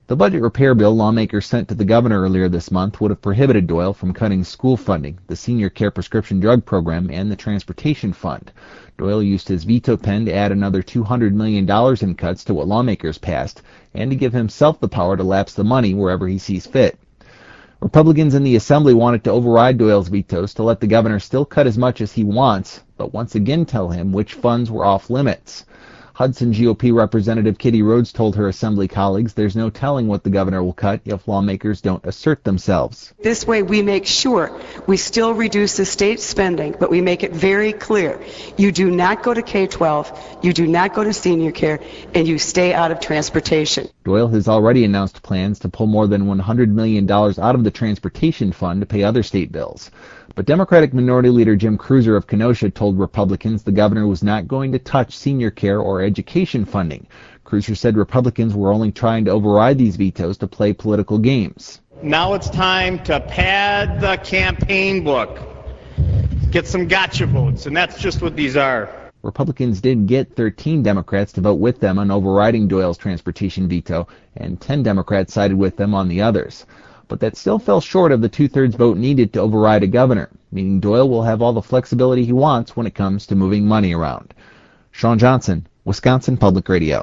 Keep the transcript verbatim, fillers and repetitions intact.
The budget repair bill lawmakers sent to the governor earlier this month would have prohibited Doyle from cutting school funding, the senior care prescription drug program, and the transportation fund. Doyle used his veto pen to add another two hundred million dollars in cuts to what lawmakers passed, and to give himself the power to lapse the money wherever he sees fit. Republicans in the Assembly wanted to override Doyle's vetoes to let the governor still cut as much as he wants, but once again tell him which funds were off limits. Hudson G O P Representative Kitty Rhodes told her Assembly colleagues there's no telling what the governor will cut if lawmakers don't assert themselves. This way we make sure we still reduce the state spending, but we make it very clear. You do not go to K twelve, you do not go to senior care, and you stay out of transportation. Doyle has already announced plans to pull more than one hundred million dollars out of the transportation fund to pay other state bills. But Democratic Minority Leader Jim Cruiser of Kenosha told Republicans the governor was not going to touch senior care or education funding. Cruiser said Republicans were only trying to override these vetoes to play political games. Now it's time to pad the campaign book, get some gotcha votes, and that's just what these are. Republicans did get thirteen Democrats to vote with them on overriding Doyle's transportation veto, and ten Democrats sided with them on the others. But that still fell short of the two-thirds vote needed to override a governor, meaning Doyle will have all the flexibility he wants when it comes to moving money around. Sean Johnson, Wisconsin Public Radio.